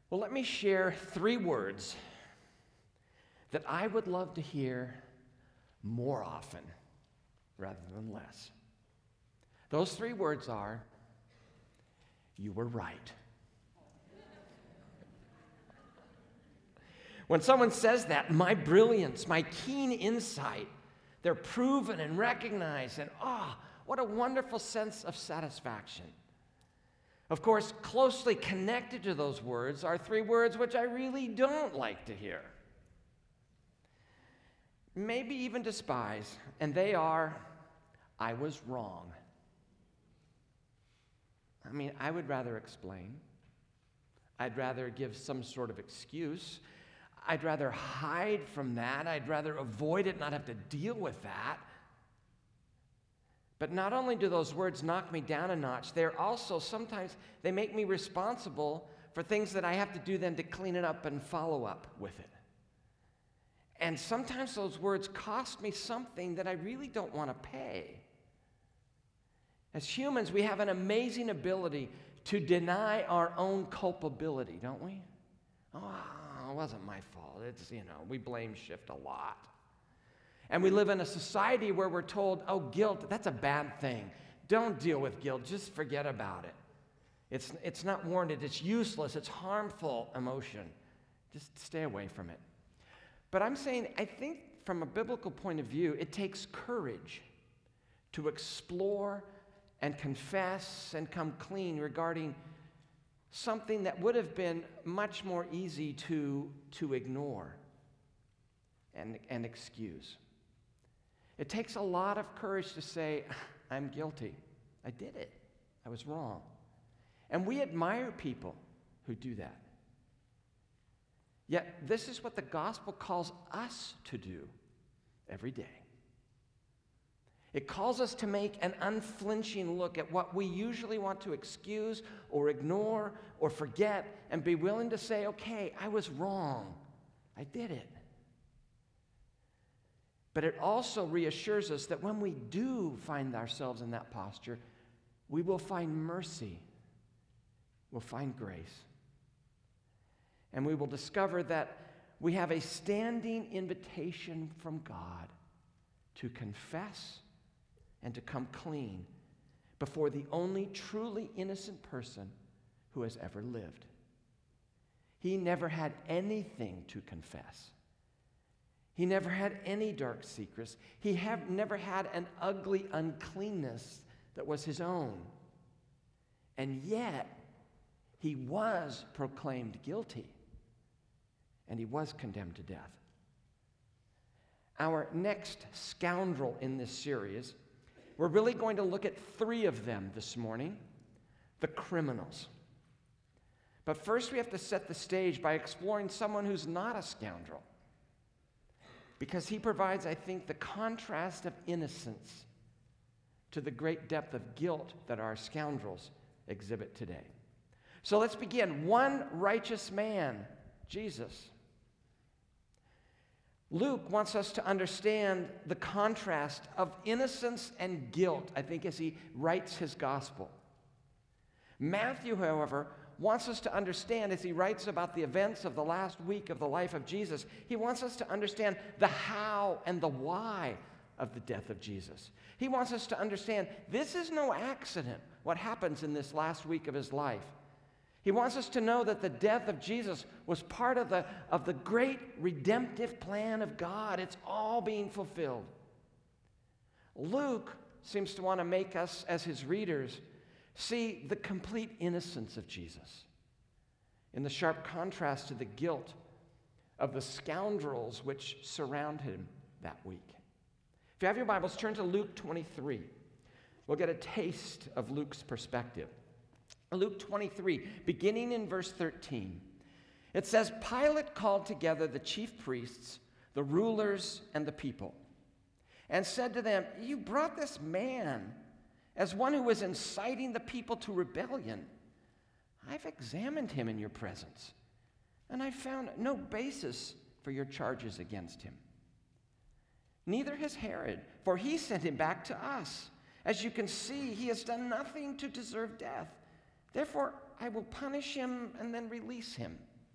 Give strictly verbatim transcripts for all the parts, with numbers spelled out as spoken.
Well, let me share three words that I would love to hear more often rather than less. Those three words are, you were right. When someone says that, my brilliance, my keen insight, they're proven and recognized, and ah, oh, what a wonderful sense of satisfaction. Of course, closely connected to those words are three words which I really don't like to hear, maybe even despise, and they are, I was wrong. I mean, I would rather explain. I'd rather give some sort of excuse. I'd rather hide from that. I'd rather avoid it, not have to deal with that. But not only do those words knock me down a notch, they're also, sometimes, they make me responsible for things that I have to do then to clean it up and follow up with it. And sometimes those words cost me something that I really don't want to pay. As humans, we have an amazing ability to deny our own culpability, don't we? Oh, it wasn't my fault. It's, you know, we blame shift a lot. And we live in a society where we're told, oh, guilt, that's a bad thing. Don't deal with guilt. Just forget about it. It's, it's not warranted. It's useless. It's harmful emotion. Just stay away from it. But I'm saying, I think from a biblical point of view, it takes courage to explore and confess and come clean regarding something that would have been much more easy to, to ignore and, and excuse. It takes a lot of courage to say, I'm guilty. I did it. I was wrong. And we admire people who do that. Yet this is what the gospel calls us to do every day. It calls us to make an unflinching look at what we usually want to excuse or ignore or forget and be willing to say, okay, I was wrong. I did it. But it also reassures us that when we do find ourselves in that posture, we will find mercy. We'll find grace. And we will discover that we have a standing invitation from God to confess and to come clean before the only truly innocent person who has ever lived. He never had anything to confess. He never had any dark secrets. He have never had an ugly uncleanness that was his own. And yet, he was proclaimed guilty, and he was condemned to death. Our next scoundrel in this series, we're really going to look at three of them this morning, the criminals. But first we have to set the stage by exploring someone who's not a scoundrel, because he provides, I think, the contrast of innocence to the great depth of guilt that our scoundrels exhibit today. So let's begin. One righteous man, Jesus. Luke wants us to understand the contrast of innocence and guilt, I think, as he writes his gospel. Matthew, however, wants us to understand, as he writes about the events of the last week of the life of Jesus, he wants us to understand the how and the why of the death of Jesus. He wants us to understand this is no accident, what happens in this last week of his life. He wants us to know that the death of Jesus was part of the, of the great redemptive plan of God. It's all being fulfilled. Luke seems to want to make us, as his readers, see the complete innocence of Jesus in the sharp contrast to the guilt of the scoundrels which surround him that week. If you have your Bibles, turn to Luke twenty-three. We'll get a taste of Luke's perspective. Luke twenty-three, beginning in verse thirteen. It says, Pilate called together the chief priests, the rulers, and the people, and said to them, you brought this man as one who was inciting the people to rebellion. I've examined him in your presence, and I found no basis for your charges against him. Neither has Herod, for he sent him back to us. As you can see, he has done nothing to deserve death. Therefore, I will punish him and then release him.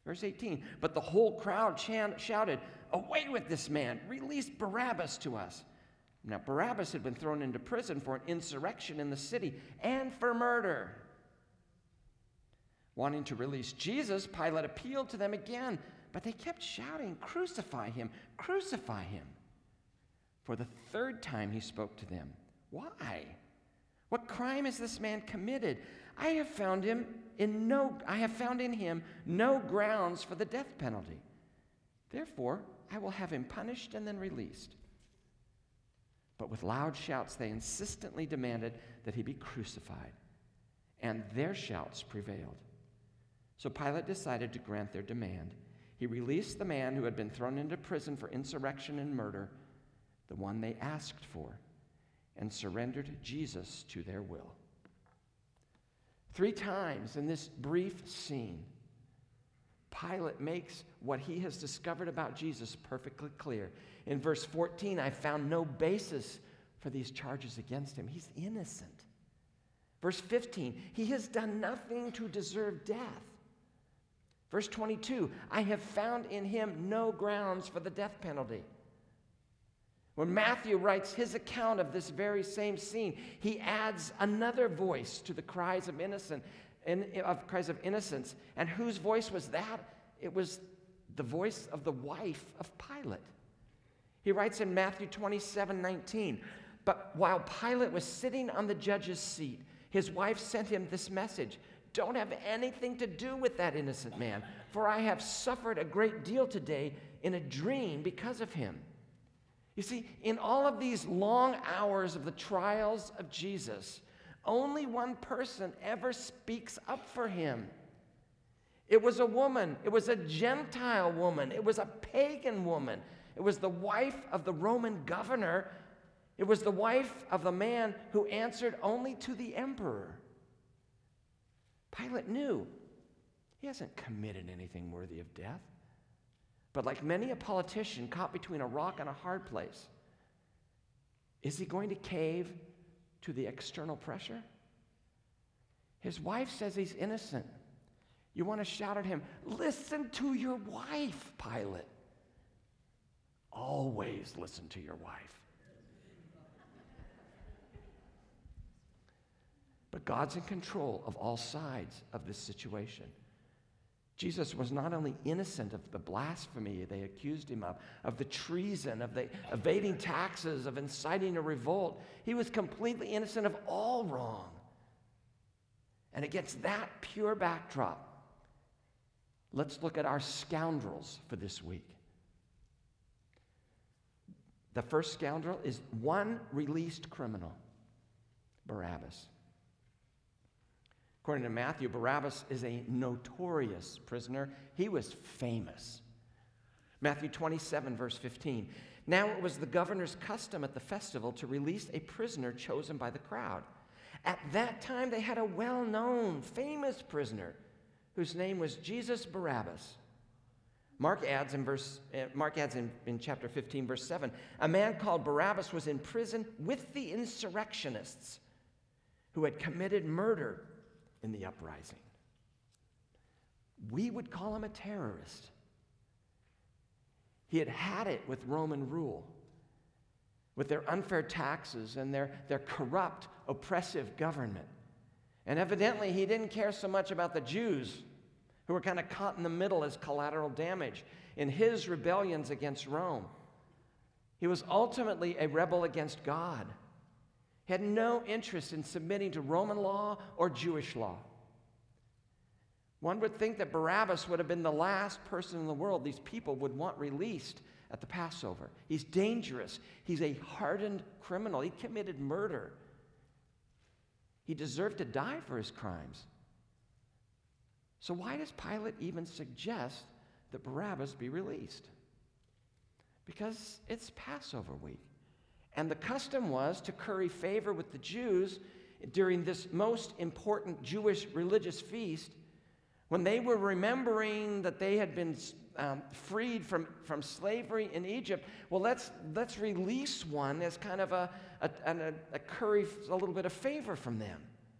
Verse eighteen, but the whole crowd chan- shouted, "Away with this man! Release Barabbas to us!" Now, Barabbas had been thrown into prison for an insurrection in the city and for murder. Wanting to release Jesus, Pilate appealed to them again, but they kept shouting, "Crucify him! Crucify him!" For the third time he spoke to them. "Why? What crime has this man committed? I have found him in no I have found in him no grounds for the death penalty. Therefore, I will have him punished and then released." But with loud shouts they insistently demanded that he be crucified, and their shouts prevailed. So Pilate decided to grant their demand. He released the man who had been thrown into prison for insurrection and murder, the one they asked for, and surrendered Jesus to their will. Three times in this brief scene, Pilate makes what he has discovered about Jesus perfectly clear. In verse fourteen, I found no basis for these charges against him. He's innocent. Verse fifteen, he has done nothing to deserve death. Verse twenty-two, I have found in him no grounds for the death penalty. When Matthew writes his account of this very same scene, he adds another voice to the cries of innocent, of cries of innocence. And whose voice was that? It was the voice of the wife of Pilate. He writes in Matthew twenty-seven nineteen, but while Pilate was sitting on the judge's seat, his wife sent him this message: "Don't have anything to do with that innocent man, for I have suffered a great deal today in a dream because of him." You see, in all of these long hours of the trials of Jesus, only one person ever speaks up for him. It was a woman. It was a Gentile woman. It was a pagan woman. It was the wife of the Roman governor. It was the wife of the man who answered only to the emperor. Pilate knew he hasn't committed anything worthy of death. But like many a politician caught between a rock and a hard place, is he going to cave to the external pressure? His wife says he's innocent. You want to shout at him, "Listen to your wife, Pilate." Always listen to your wife. But God's in control of all sides of this situation. Jesus was not only innocent of the blasphemy they accused him of, of the treason, of the evading taxes, of inciting a revolt. He was completely innocent of all wrong. And against that pure backdrop, let's look at our scoundrels for this week. The first scoundrel is one released criminal, Barabbas. According to Matthew, Barabbas is a notorious prisoner. He was famous. Matthew twenty-seven, verse fifteen. Now it was the governor's custom at the festival to release a prisoner chosen by the crowd. At that time, they had a well-known, famous prisoner whose name was Jesus Barabbas. Mark adds in verse uh, Mark adds in, in chapter fifteen, verse seven, a man called Barabbas was in prison with the insurrectionists who had committed murder in the uprising. We would call him a terrorist. He had had it with Roman rule, with their unfair taxes and their, their corrupt, oppressive government. And evidently, he didn't care so much about the Jews, who were kind of caught in the middle as collateral damage in his rebellions against Rome. He was ultimately a rebel against God. He had no interest in submitting to Roman law or Jewish law. One would think that Barabbas would have been the last person in the world these people would want released at the Passover. He's dangerous. He's a hardened criminal. He committed murder. He deserved to die for his crimes. So why does Pilate even suggest that Barabbas be released? Because it's Passover week. And the custom was to curry favor with the Jews during this most important Jewish religious feast, when they were remembering that they had been um, freed from, from slavery in Egypt. Well, let's, let's release one as kind of a, a, a, a curry, a little bit of favor from them.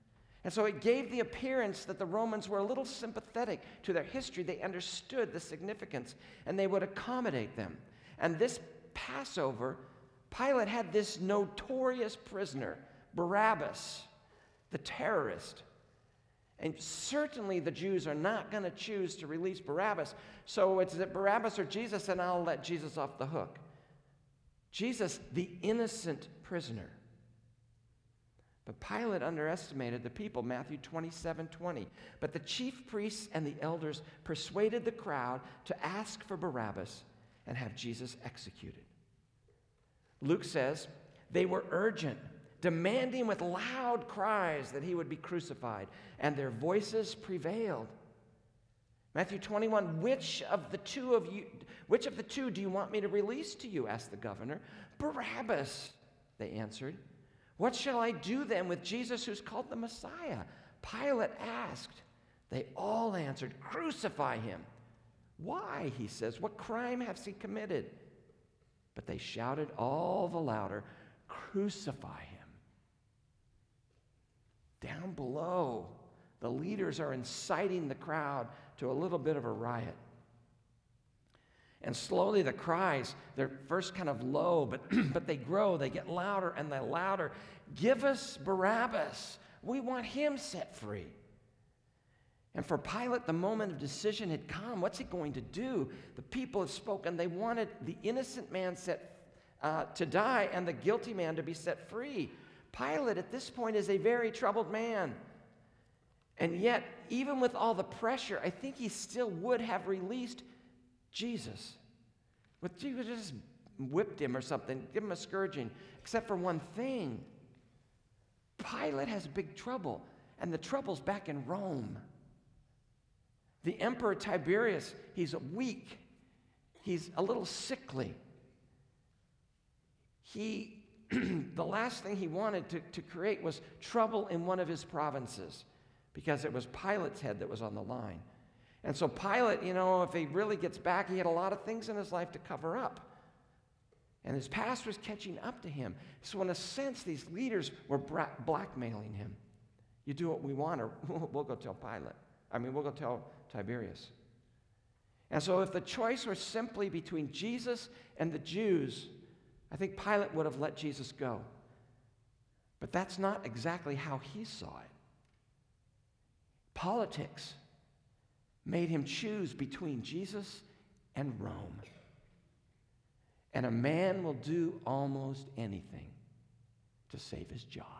And so it gave the appearance that the Romans were a little sympathetic to their history. They understood the significance, and they would accommodate them. And this Passover, Pilate had this notorious prisoner, Barabbas, the terrorist. And certainly the Jews are not going to choose to release Barabbas. So it's that Barabbas or Jesus, and I'll let Jesus off the hook. Jesus, the innocent prisoner. But Pilate underestimated the people, Matthew twenty-seven twenty. But the chief priests and the elders persuaded the crowd to ask for Barabbas and have Jesus executed. Luke says they were urgent, demanding with loud cries that he would be crucified, and their voices prevailed. Matthew twenty-one, which of the two of you, which of the two do you want me to release to you? Asked the governor. Barabbas, they answered. What shall I do then with Jesus who's called the Messiah? Pilate asked. They all answered, crucify him. Why, he says, what crime has he committed? But they shouted all the louder, crucify him. Down below, the leaders are inciting the crowd to a little bit of a riot. And slowly the cries, they're first kind of low, but, but they grow, they get louder and they're louder. Give us Barabbas. We want him set free. And for Pilate, the moment of decision had come. What's he going to do? The people have spoken. They wanted the innocent man set uh, to die and the guilty man to be set free. Pilate at this point is a very troubled man. And yet, even with all the pressure, I think he still would have released Jesus. But Jesus just whipped him or something, give him a scourging, except for one thing. Pilate has big trouble, and the trouble's back in Rome. The Emperor Tiberius, he's weak. He's a little sickly. He, the last thing he wanted to, to create was trouble in one of his provinces, because it was Pilate's head that was on the line. And so Pilate, you know, if he really gets back, he had a lot of things in his life to cover up. And his past was catching up to him. So in a sense, these leaders were bra- blackmailing him. You do what we want, or we'll go tell Pilate. I mean, we'll go tell Tiberius. And so if the choice were simply between Jesus and the Jews, I think Pilate would have let Jesus go. But that's not exactly how he saw it. Politics made him choose between Jesus and Rome. And a man will do almost anything to save his job.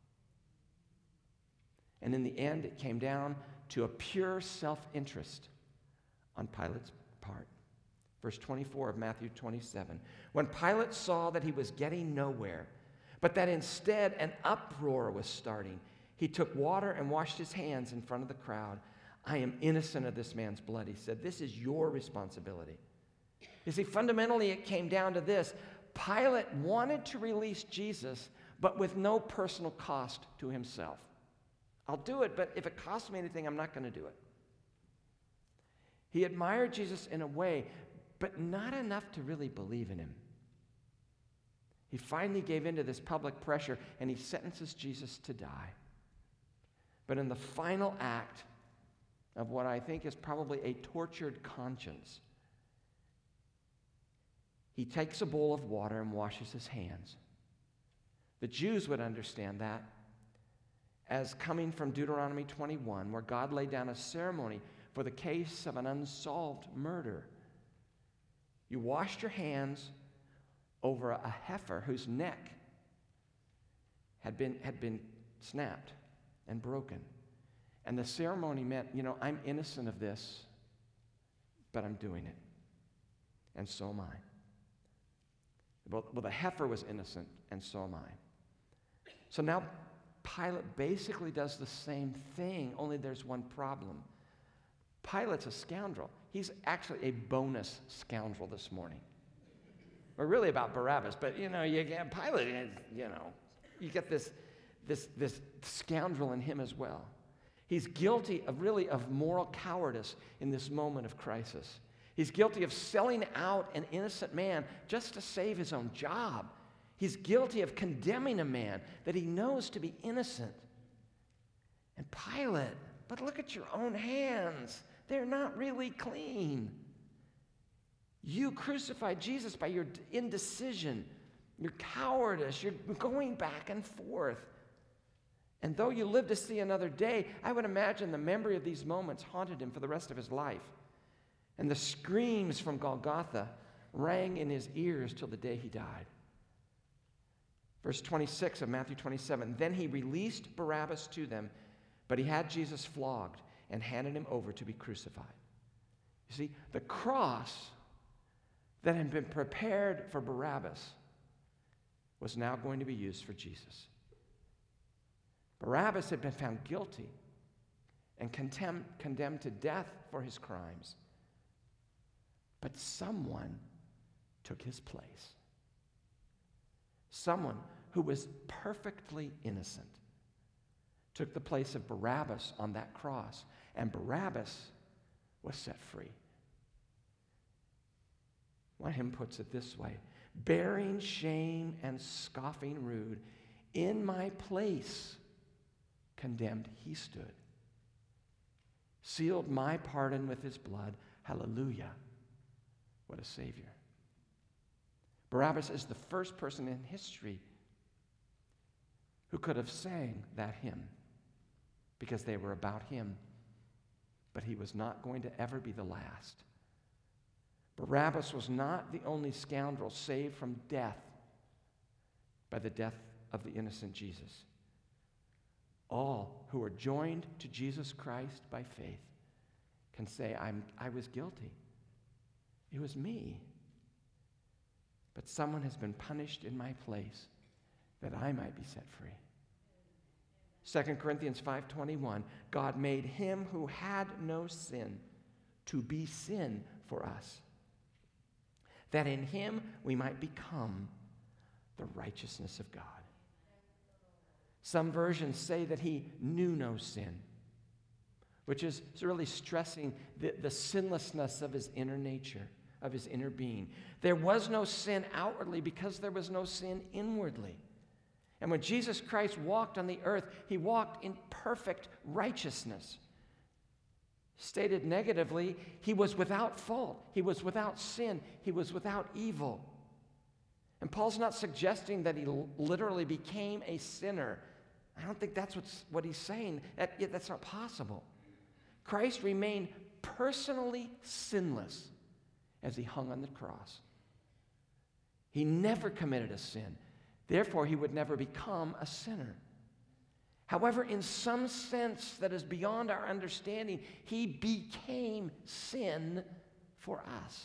And in the end, it came down to a pure self-interest on Pilate's part. Verse twenty-four of Matthew twenty-seven. When Pilate saw that he was getting nowhere, but that instead an uproar was starting, he took water and washed his hands in front of the crowd. I am innocent of this man's blood, he said. This is your responsibility. You see, fundamentally, it came down to this. Pilate wanted to release Jesus, but with no personal cost to himself. I'll do it, but if it costs me anything, I'm not going to do it. He admired Jesus in a way, but not enough to really believe in him. He finally gave in to this public pressure, and he sentences Jesus to die. But in the final act of what I think is probably a tortured conscience, he takes a bowl of water and washes his hands. The Jews would understand that as coming from Deuteronomy twenty-one, where God laid down a ceremony for the case of an unsolved murder. You washed your hands over a heifer whose neck had been, had been snapped and broken. And the ceremony meant, you know, I'm innocent of this, but I'm doing it. And so am I. Well, well, the heifer was innocent, and so am I. So now Pilate basically does the same thing, only there's one problem. Pilate's a scoundrel. He's actually a bonus scoundrel this morning. We're really about Barabbas, but you know, you get Pilate, you know, you get this, this, this scoundrel in him as well. He's guilty of really of moral cowardice in this moment of crisis. He's guilty of selling out an innocent man just to save his own job. He's guilty of condemning a man that he knows to be innocent. And Pilate, but look at your own hands. They're not really clean. You crucified Jesus by your indecision, your cowardice, your going back and forth. And though you live to see another day, I would imagine the memory of these moments haunted him for the rest of his life. And the screams from Golgotha rang in his ears till the day he died. Verse twenty-six of Matthew twenty-seven, then he released Barabbas to them, but he had Jesus flogged and handed him over to be crucified. You see, the cross that had been prepared for Barabbas was now going to be used for Jesus. Barabbas had been found guilty and condemned, condemned to death for his crimes. But someone took his place. Someone who was perfectly innocent took the place of Barabbas on that cross, and Barabbas was set free. One hymn puts it this way, bearing shame and scoffing rude, in my place condemned he stood, sealed my pardon with his blood. Hallelujah. What a Savior. Barabbas is the first person in history who could have sang that hymn because they were about him, but he was not going to ever be the last. Barabbas was not the only scoundrel saved from death by the death of the innocent Jesus. All who are joined to Jesus Christ by faith can say, I'm, I was guilty. It was me. But someone has been punished in my place that I might be set free. Second Corinthians five twenty-one, God made him who had no sin to be sin for us, that in him we might become the righteousness of God. Some versions say that he knew no sin, which is really stressing the, the sinlessness of his inner nature, of his inner being. There was no sin outwardly because there was no sin inwardly. And when Jesus Christ walked on the earth, he walked in perfect righteousness. Stated negatively, he was without fault. He was without sin. He was without evil. And Paul's not suggesting that he literally became a sinner. I don't think that's what's, what he's saying. That, yeah, that's not possible. Christ remained personally sinless as he hung on the cross. He never committed a sin. Therefore, he would never become a sinner. However, in some sense that is beyond our understanding, he became sin for us.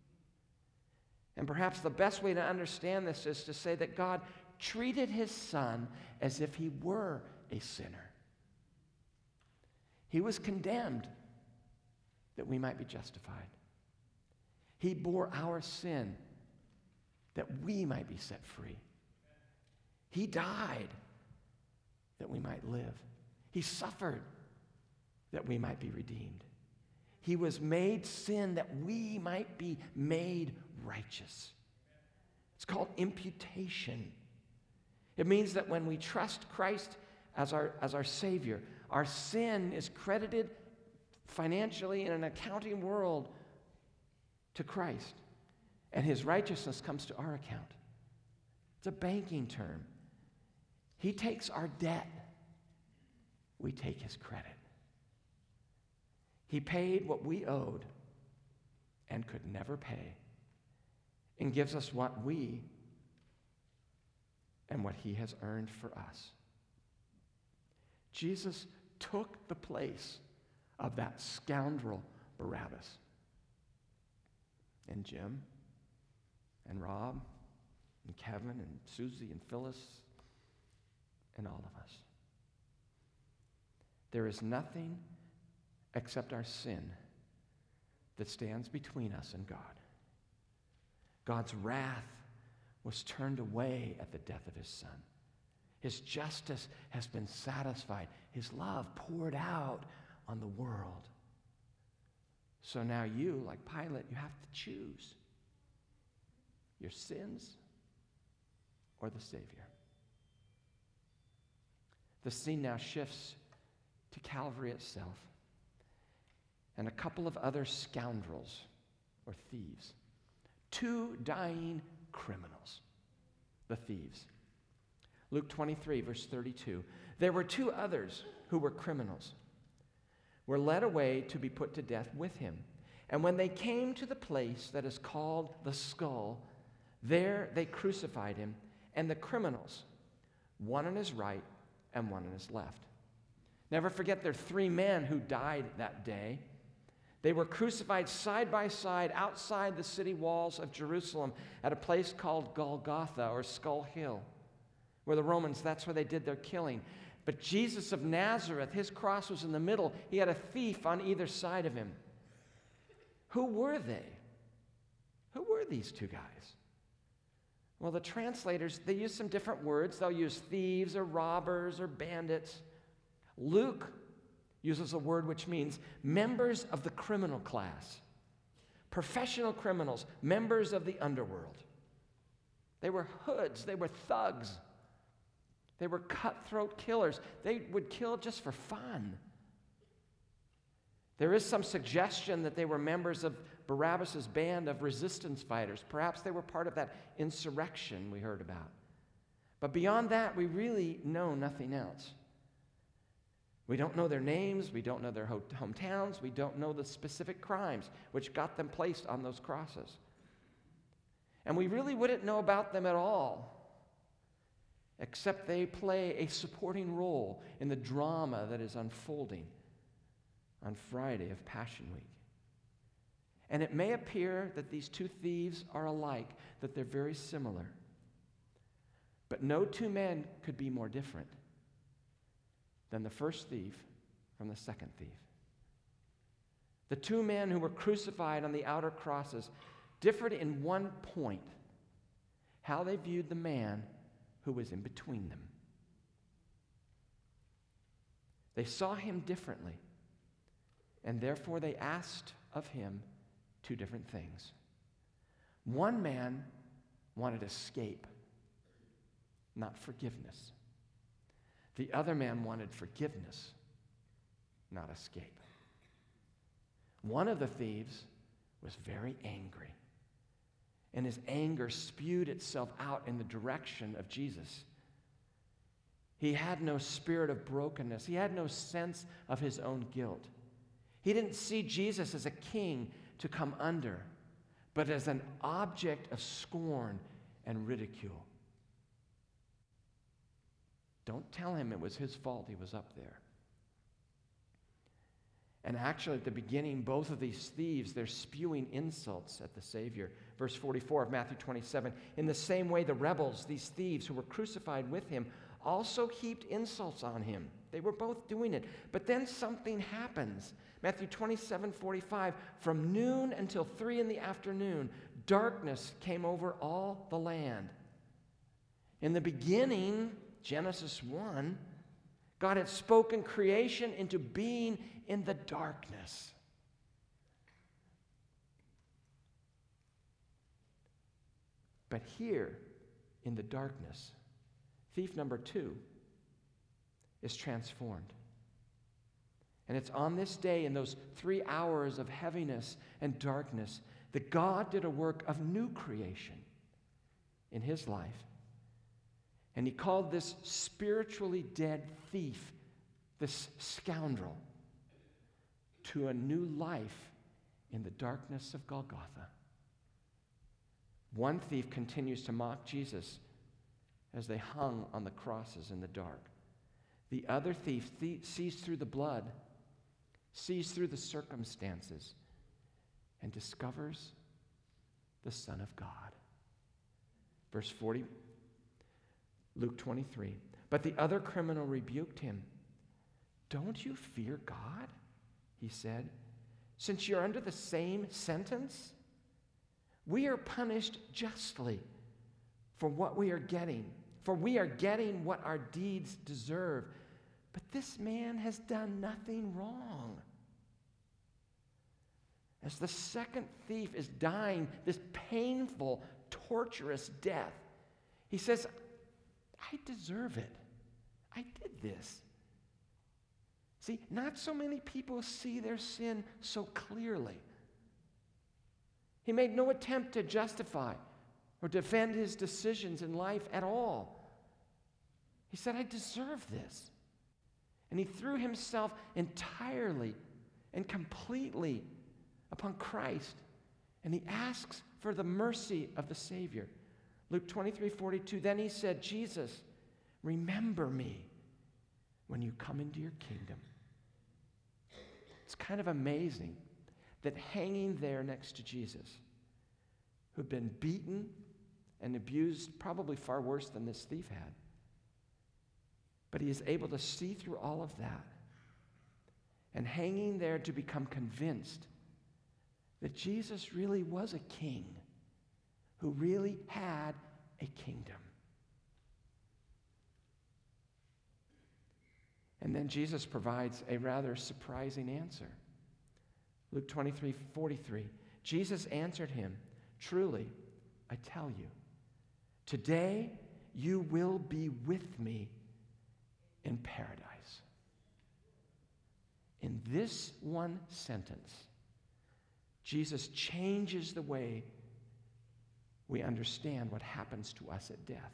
And perhaps the best way to understand this is to say that God treated his son as if he were a sinner. He was condemned that we might be justified. He bore our sin that we might be set free. He died that we might live. He suffered that we might be redeemed. He was made sin that we might be made righteous. It's called imputation. It means that when we trust Christ as our, as our Savior, our sin is credited financially in an accounting world to Christ, and his righteousness comes to our account. It's a banking term. He takes our debt. We take his credit. He paid what we owed and could never pay, and gives us what we and what he has earned for us. Jesus took the place of that scoundrel Barabbas. And Jim and Rob and Kevin and Susie and Phyllis and all of us. There is nothing except our sin that stands between us and God. God's wrath was turned away at the death of his son. His justice has been satisfied. His love poured out on the world. So now you, like Pilate, you have to choose your sins or the Savior. The scene now shifts to Calvary itself, and a couple of other scoundrels or thieves. Two dying criminals, the thieves. Luke twenty-three, verse thirty-two. There were two others who were criminals, were led away to be put to death with him. And when they came to the place that is called the Skull, there they crucified him, and the criminals, one on his right and one on his left. Never forget there are three men who died that day. They were crucified side by side outside the city walls of Jerusalem at a place called Golgotha, or Skull Hill, where the Romans, that's where they did their killing. But Jesus of Nazareth, his cross was in the middle. He had a thief on either side of him. Who were they? Who were these two guys? Well, the translators, they use some different words. They'll use thieves or robbers or bandits. Luke uses a word which means members of the criminal class, professional criminals, members of the underworld. They were hoods, they were thugs, they were cutthroat killers. They would kill just for fun. There is some suggestion that they were members of Barabbas' band of resistance fighters. Perhaps they were part of that insurrection we heard about. But beyond that, we really know nothing else. We don't know their names, we don't know their hometowns, we don't know the specific crimes which got them placed on those crosses. And we really wouldn't know about them at all, except they play a supporting role in the drama that is unfolding on Friday of Passion Week. And it may appear that these two thieves are alike, that they're very similar. But no two men could be more different than the first thief from the second thief. The two men who were crucified on the outer crosses differed in one point: how they viewed the man who was in between them. They saw him differently, and therefore they asked of him two different things. One man wanted escape, not forgiveness. The other man wanted forgiveness, not escape. One of the thieves was very angry, and his anger spewed itself out in the direction of Jesus. He had no spirit of brokenness. He had no sense of his own guilt. He didn't see Jesus as a king to come under, but as an object of scorn and ridicule. Don't tell him it was his fault he was up there. And actually, at the beginning, both of these thieves, they're spewing insults at the Savior. Verse forty-four of Matthew twenty-seven, in the same way the rebels, these thieves who were crucified with him, also heaped insults on him. They were both doing it. But then something happens. Matthew twenty-seven forty-five, from noon until three in the afternoon, darkness came over all the land. In the beginning, Genesis one, God had spoken creation into being in the darkness. But here, in the darkness, thief number two is transformed. And it's on this day, in those three hours of heaviness and darkness, that God did a work of new creation in his life. And he called this spiritually dead thief, this scoundrel, to a new life in the darkness of Golgotha. One thief continues to mock Jesus as they hung on the crosses in the dark. The other thief th- sees through the blood, sees through the circumstances, and discovers the Son of God. Verse forty, Luke twenty-three. But the other criminal rebuked him. Don't you fear God? He said, since you're under the same sentence? We are punished justly for what we are getting, for we are getting what our deeds deserve. But this man has done nothing wrong. As the second thief is dying this painful, torturous death, he says, I deserve it. I did this. See, not so many people see their sin so clearly. He made no attempt to justify or defend his decisions in life at all. He said, I deserve this. And he threw himself entirely and completely upon Christ. And he asks for the mercy of the Savior. Luke twenty-three forty-two, then he said, Jesus, remember me when you come into your kingdom. It's kind of amazing that hanging there next to Jesus, who'd been beaten and abused probably far worse than this thief had, but he is able to see through all of that and hanging there to become convinced that Jesus really was a king who really had a kingdom. And then Jesus provides a rather surprising answer. Luke twenty-three forty-three, Jesus answered him, truly, I tell you, today you will be with me in paradise. In this one sentence, Jesus changes the way we understand what happens to us at death.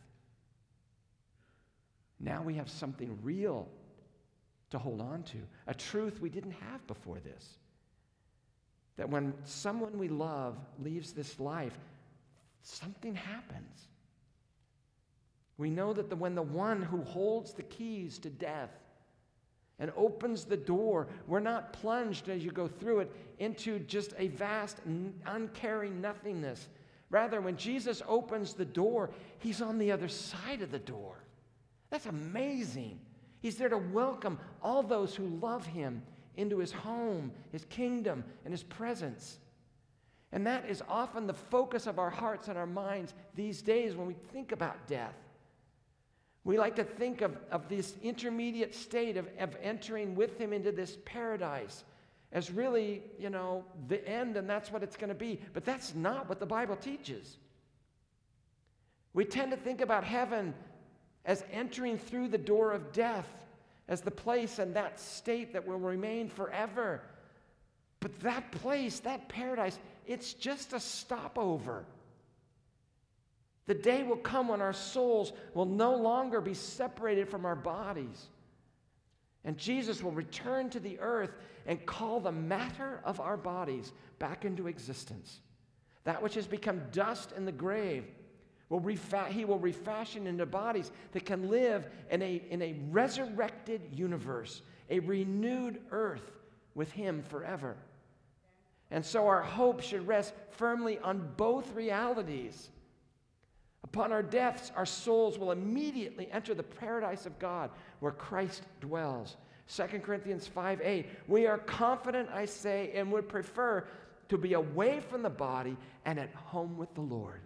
Now we have something real to hold on to, a truth we didn't have before this. That when someone we love leaves this life, something happens. We know that the, when the one who holds the keys to death and opens the door, we're not plunged as you go through it into just a vast, uncaring nothingness. Rather, when Jesus opens the door, he's on the other side of the door. That's amazing. He's there to welcome all those who love him into his home, his kingdom, and his presence. And that is often the focus of our hearts and our minds these days when we think about death. We like to think of, of this intermediate state of, of entering with him into this paradise as really, you know, the end, and that's what it's going to be. But that's not what the Bible teaches. We tend to think about heaven as entering through the door of death, as the place and that state that will remain forever. But that place, that paradise, it's just a stopover. The day will come when our souls will no longer be separated from our bodies. And Jesus will return to the earth and call the matter of our bodies back into existence. That which has become dust in the grave, will refa- he will refashion into bodies that can live in a, in a resurrected universe, a renewed earth with him forever. And so our hope should rest firmly on both realities. Upon our deaths, our souls will immediately enter the paradise of God where Christ dwells. Second Corinthians five eight, we are confident, I say, and would prefer to be away from the body and at home with the Lord.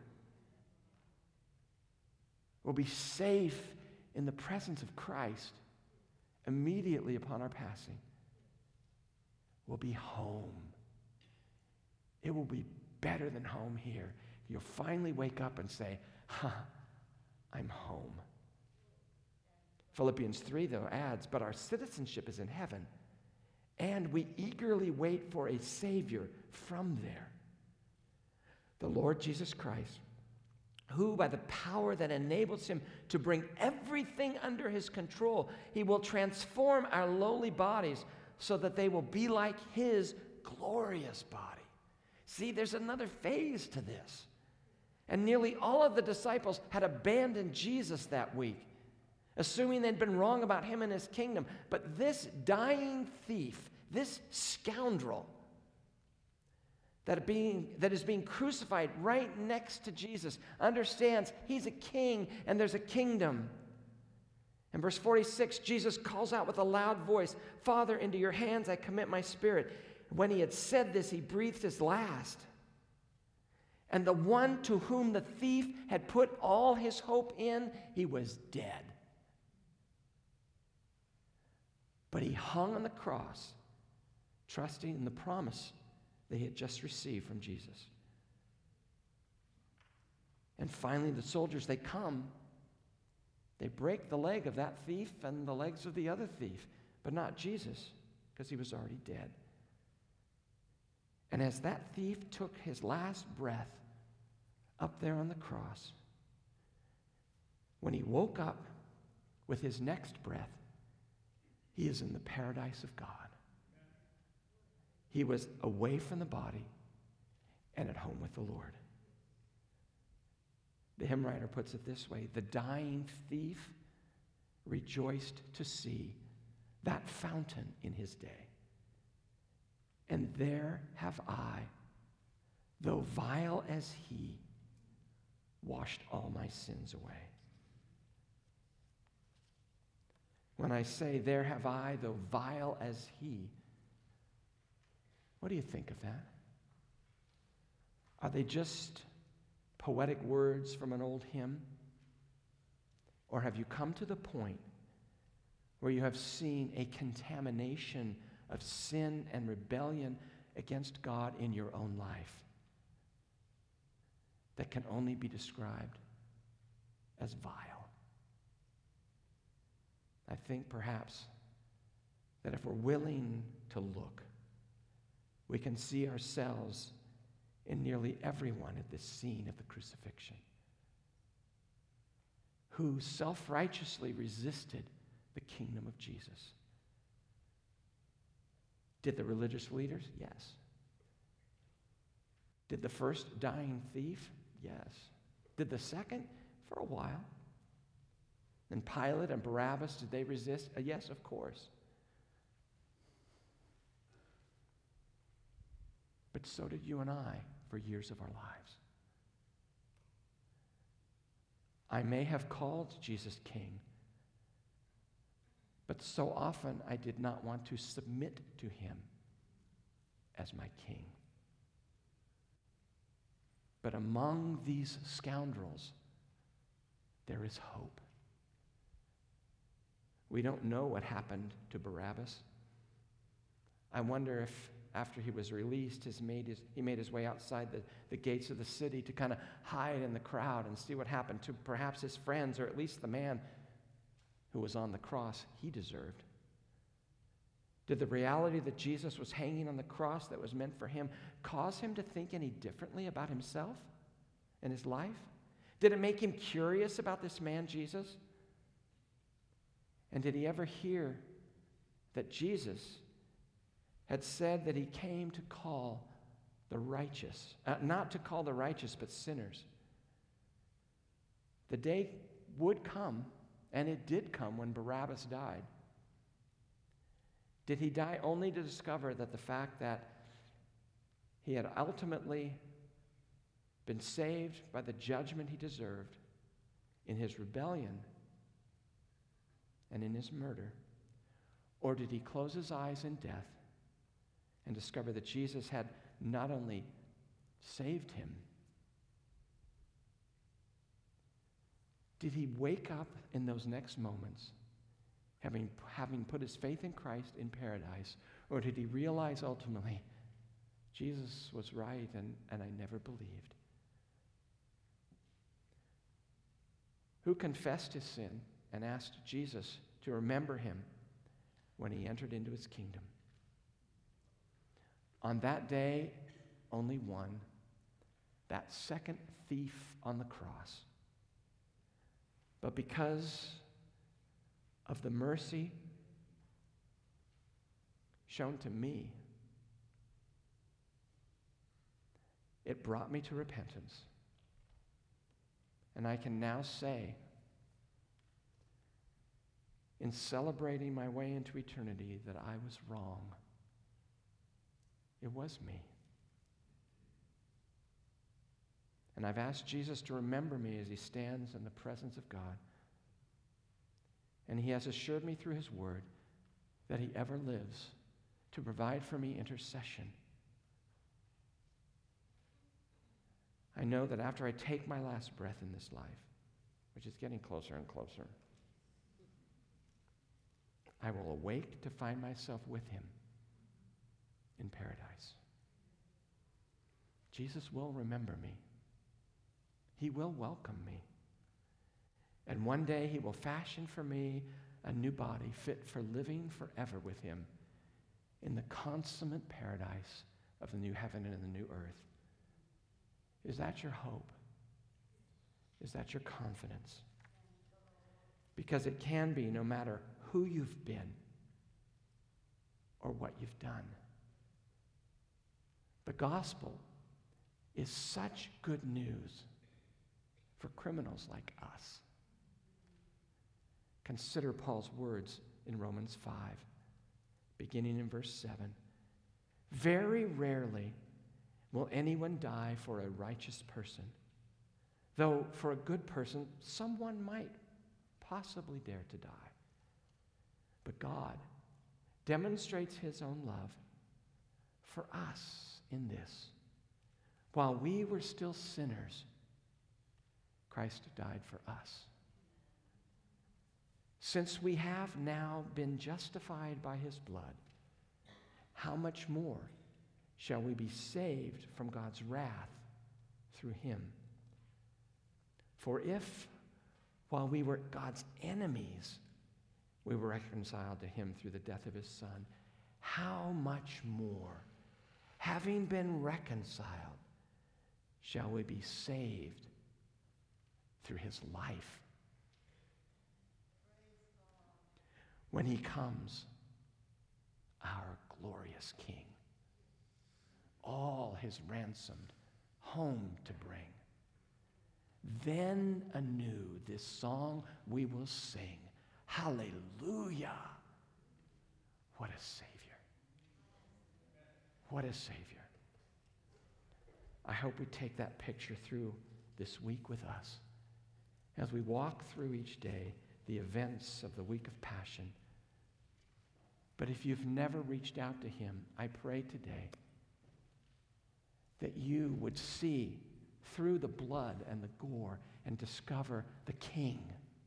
We'll be safe in the presence of Christ immediately upon our passing. We'll be home. It will be better than home here. You'll finally wake up and say, huh, I'm home. Philippians three, though, adds, but our citizenship is in heaven, and we eagerly wait for a Savior from there, the Lord Jesus Christ, who, by the power that enables him to bring everything under his control, he will transform our lowly bodies so that they will be like his glorious body. See, there's another phase to this. And nearly all of the disciples had abandoned Jesus that week, assuming they'd been wrong about him and his kingdom. But this dying thief, this scoundrel that, being, that is being crucified right next to Jesus, understands he's a king and there's a kingdom. In verse forty-six, Jesus calls out with a loud voice, Father, into your hands I commit my spirit. When he had said this, he breathed his last. And the one to whom the thief had put all his hope in, he was dead. But he hung on the cross, trusting in the promise they had just received from Jesus. And finally, the soldiers, they come. They break the leg of that thief and the legs of the other thief. but not Jesus, because he was already dead. And as that thief took his last breath up there on the cross, when he woke up with his next breath, he is in the paradise of God. He was away from the body and at home with the Lord. The hymn writer puts it this way: the dying thief rejoiced to see that fountain in his day. And there have I, though vile as he, washed all my sins away. When I say, there have I, though vile as he, what do you think of that? Are they just poetic words from an old hymn? Or have you come to the point where you have seen a contamination of sin and rebellion against God in your own life that can only be described as vile? I think perhaps that if we're willing to look, we can see ourselves in nearly everyone at this scene of the crucifixion who self-righteously resisted the kingdom of Jesus. Did the religious leaders? Yes. Did the first dying thief? Yes. Did the second? For a while. And Pilate and Barabbas, did they resist? Uh, yes, of course. But so did you and I for years of our lives. I may have called Jesus King, but so often I did not want to submit to him as my king. But among these scoundrels, there is hope. We don't know what happened to Barabbas. I wonder if after he was released, his made his, he made his way outside the, the gates of the city to kind of hide in the crowd and see what happened to perhaps his friends, or at least the man who was on the cross he deserved. Did the reality that Jesus was hanging on the cross that was meant for him cause him to think any differently about himself and his life? Did it make him curious about this man, Jesus? And did he ever hear that Jesus had said that he came to call the righteous, uh, not to call the righteous, but sinners? The day would come, and it did come when Barabbas died. Did he die only to discover that the fact that he had ultimately been saved by the judgment he deserved in his rebellion and in his murder? Or did he close his eyes in death and discover that Jesus had not only saved him, did he wake up in those next moments having, having put his faith in Christ in paradise? Or did he realize ultimately, Jesus was right and, and I never believed? Who confessed his sin and asked Jesus to remember him when he entered into his kingdom? On that day, only one, that second thief on the cross. But because of the mercy shown to me, it brought me to repentance. And I can now say, in celebrating my way into eternity, that I was wrong. It was me. And I've asked Jesus to remember me as he stands in the presence of God. And he has assured me through his word that he ever lives to provide for me intercession. I know that after I take my last breath in this life, which is getting closer and closer, I will awake to find myself with him in paradise. Jesus will remember me. He will welcome me. And one day he will fashion for me a new body fit for living forever with him in the consummate paradise of the new heaven and the new earth. Is that your hope? Is that your confidence? Because it can be no matter who you've been or what you've done. The gospel is such good news for criminals like us. Consider Paul's words in Romans five, beginning in verse seven. Very rarely will anyone die for a righteous person, though for a good person, someone might possibly dare to die. But God demonstrates his own love for us in this. While we were still sinners, Christ died for us. Since we have now been justified by his blood, how much more shall we be saved from God's wrath through him? For if, while we were God's enemies, we were reconciled to him through the death of his Son, how much more, having been reconciled, shall we be saved through his life? When he comes, our glorious King, all his ransomed home to bring, then anew this song we will sing. Hallelujah! What a Savior. What a Savior. I hope we take that picture through this week with us as we walk through each day the events of the week of Passion. But if you've never reached out to him, I pray today that you would see through the blood and the gore and discover the King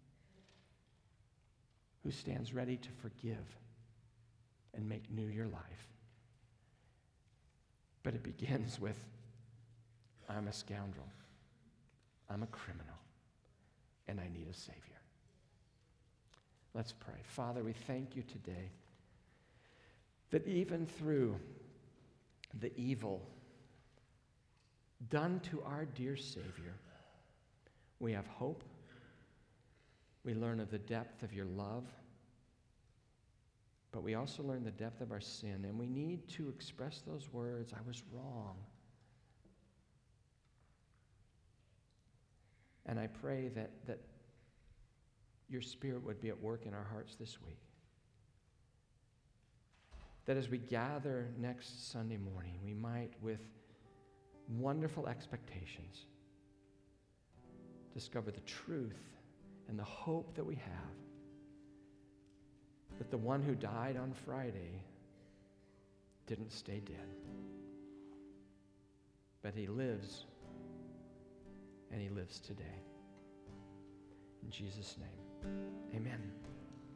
who stands ready to forgive and make new your life. But it begins with, I'm a scoundrel, I'm a criminal, and I need a Savior. Let's pray. Father, we thank you today that even through the evil done to our dear Savior, we have hope. We learn of the depth of your love, but we also learn the depth of our sin, and we need to express those words, I was wrong. And I pray that, that your Spirit would be at work in our hearts this week. That as we gather next Sunday morning, we might, with wonderful expectations, discover the truth and the hope that we have that the one who died on Friday didn't stay dead, but he lives, and he lives today. In Jesus' name, amen.